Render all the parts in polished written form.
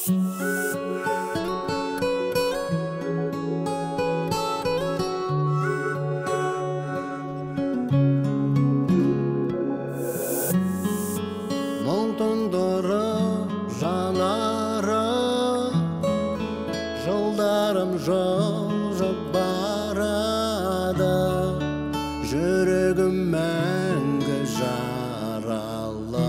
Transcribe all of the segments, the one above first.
Жылдарым жылжып барады, жүрегім мәңгі жаралы.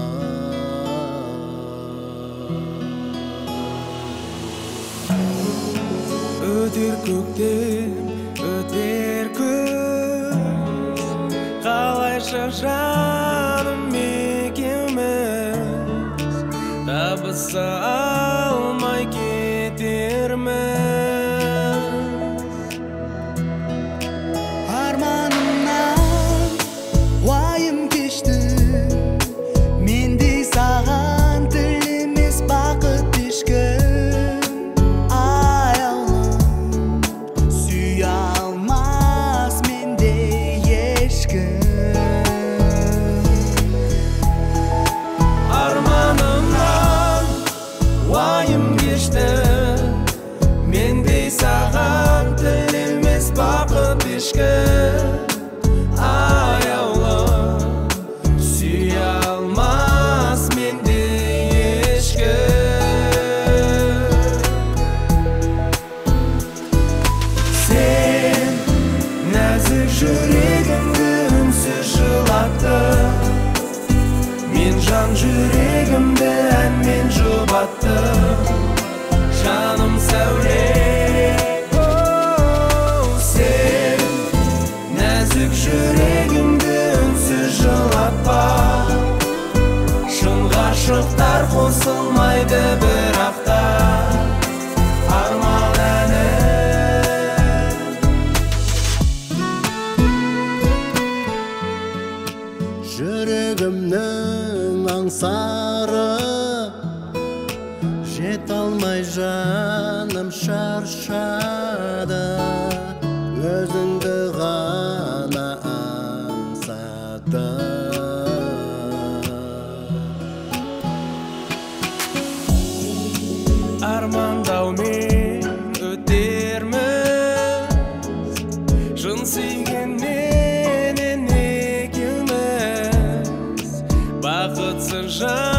Өтер көктем, өтер күз, қалайша жаным екеуміз табыса алмай кетерміз. Арманымнан уайым кешті, мендей саған тілемес бақыт ешкім. Аяулым сүйе алмас мендей ешкім. Арманымнан уайым кешті, мендей саған тілемес бақыт ешкім. Аяулым сүйе алмас мендей ешкім. Сен нәзік жүрегімді үнсіз жылаттың, мен жан жүрегімді әнмен жұбаттым. Жаным сәуле, сен нәзік жүрегімді үнсіз жылатпа. Шын ғашықтар қосылмайды бірақта, арман әні. Жүрегімнің аңсары, жете алмай жаным шаршады, өзіңді ғана аңсады. Армандаумен өтерміз, шын сүйгеннен екеуміз, бақытсыз жан